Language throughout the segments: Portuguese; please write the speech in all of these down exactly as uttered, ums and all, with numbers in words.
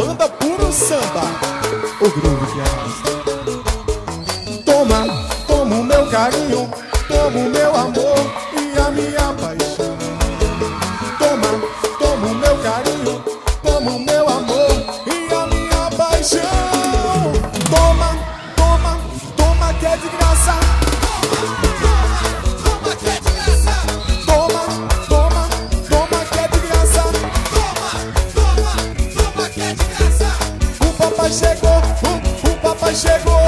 banda puro samba, o groove que arrasta. Toma, toma o meu carinho, toma o meu amor e a minha paixão. Toma, toma o meu carinho, toma o meu amor e a minha paixão. Toma, toma, toma que é de graça. Toma que é de graça. Toma, toma, toma que é de graça. Toma, toma, toma que é de graça. O papai chegou, o, o papai chegou.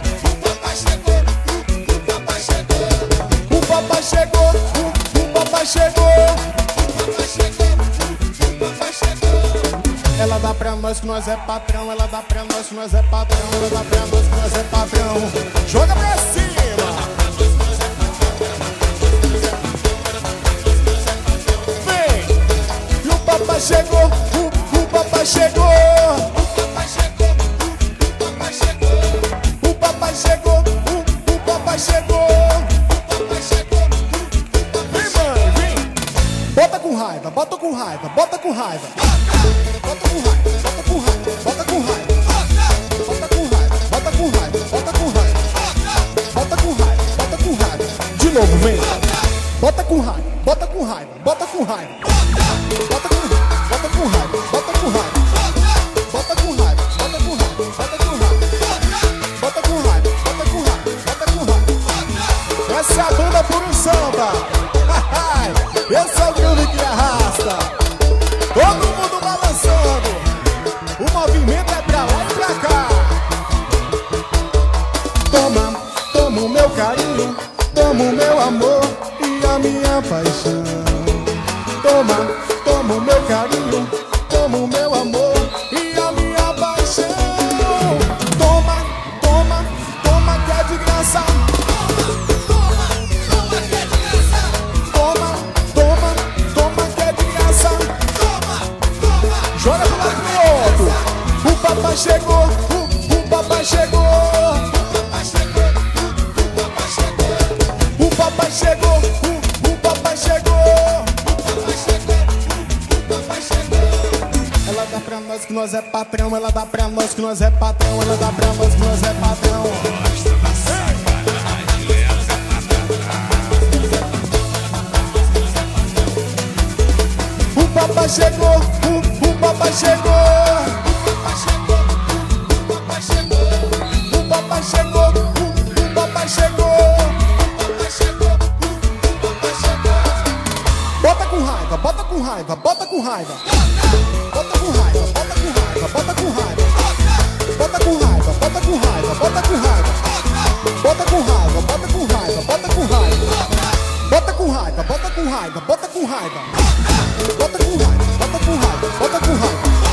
O papai chegou, o, o papai chegou. O papai chegou, o papai chegou. Ela dá pra nós que nós é patrão. Ela dá pra nós que nós é patrão. Ela dá pra nós que nós é patrão. Joga pra cima. Vem. E o papai chegou, o, o papai chegou. O papai chegou, o papai chegou. O papai chegou, o, o papai chegou. Bota com raiva, bota com raiva, bota com raiva. Bota com raiva, bota com raiva, bota com raiva. Bota com raiva, bota com raiva, bota com raiva. Bota com raiva, bota com raiva. De novo, vem. Bota com raiva, bota com raiva, bota com raiva. Bota com raiva, bota com raiva, bota com raiva. Bota com raiva, bota com raiva, bota com raiva. Bota com raiva, bota com raiva, bota com raiva. Essa é a banda puro samba. Esse é o groove que arrasta. Todo mundo balançando. O movimento é pra lá e pra cá. Toma, toma o meu carinho, toma o meu amor e a minha paixão. Toma, toma o meu carinho, toma o meu amor e a minha paixão. Toma, toma, toma que é de graça. Joga pro lado pro outro. O papai chegou, o, o papai chegou. O papai chegou, o, o papai chegou. Ela dá pra nós que nós é patrão. Ela dá pra nós que nós é patrão. Ela dá pra nós que nós é patrão. O papai chegou, o, o papai chegou. O papai chegou, o papai chegou. O papai chegou, o papai chegou. O papai chegou. Bota com raiva, bota com raiva, bota com raiva. Bota com raiva, bota com raiva, bota com raiva. Bota com raiva, bota com raiva, bota com raiva. Bota com raiva, bota com raiva, bota com raiva. Bota com raiva, bota com raiva, bota com raiva. Bota com raiva, bota com raiva, bota com raiva.